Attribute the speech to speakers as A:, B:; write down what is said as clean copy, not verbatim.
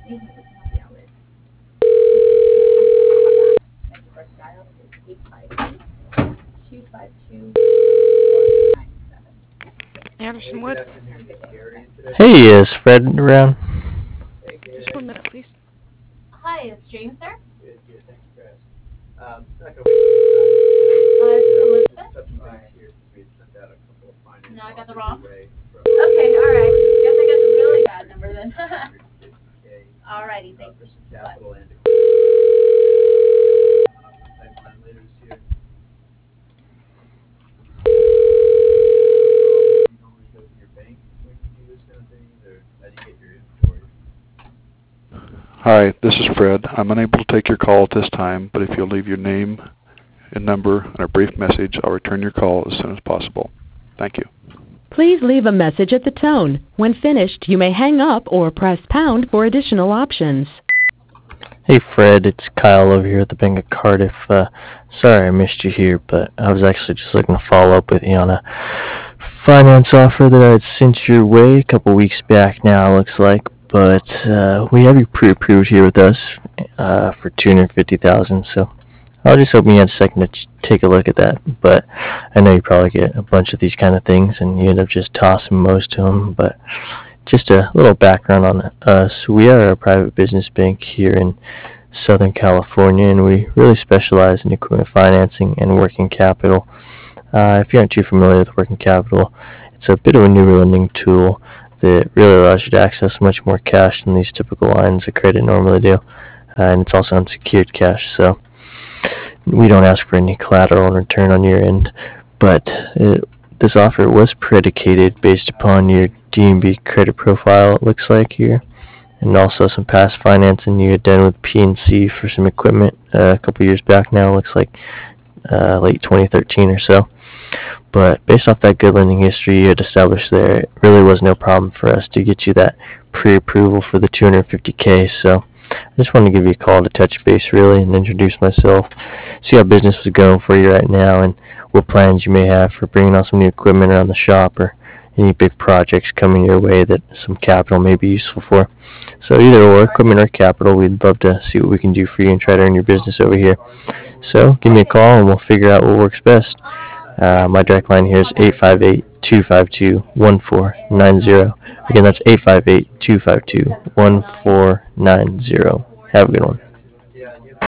A: Maybe we can help you out with. Next first dial is 858-252-497.
B: Anderson Wood.
C: Hey, is Fred around?
B: Just 1 minute, please.
A: Hi, is James there?
D: Good, thanks for asking. It's not
A: Is this Elizabeth? No, I got the wrong. Okay, alright. Guess I got the really bad number then. Alrighty, thanks.
D: For some capital and pipeline later this year. You normally go to your bank when you do this kind of thing, or how do you get your inventory?
E: Hi, this is Fred. I'm unable to take your call at this time, but if you'll leave your name and number and a brief message, I'll return your call as soon as possible. Thank you.
F: Please leave a message at the tone. When finished, you may hang up or press pound for additional options.
C: Hey, Fred, it's Kyle over here at the Bank of Cardiff. Sorry I missed you here, but I was actually just looking to follow up with you on a finance offer that I had sent your way a couple weeks back now, it looks like. But we have you pre-approved here with us for $250,000, so I was just hoping you had a second to take a look at that. But I know you probably get a bunch of these kind of things, and you end up just tossing most of them. But just a little background on us. We are a private business bank here in Southern California, and we really specialize in equipment financing and working capital. If you aren't too familiar with working capital, it's a bit of a newer lending tool that really allows you to access much more cash than these typical lines of credit normally do. And it's also unsecured cash, so we don't ask for any collateral in return on your end. But this offer was predicated based upon your D&B credit profile, it looks like here, and also some past financing you had done with PNC for some equipment a couple years back now, looks like late 2013 or so. But based off that good lending history you had established there, it really was no problem for us to get you that pre-approval for the $250K. So I just wanted to give you a call to touch base really and introduce myself, see how business was going for you right now, and what plans you may have for bringing on some new equipment around the shop, or any big projects coming your way that some capital may be useful for. So either or, equipment or capital, we'd love to see what we can do for you and try to earn your business over here. So give me a call and we'll figure out what works best. My direct line here is 858-252-1490. Again, that's 858-252-1490. Have a good one.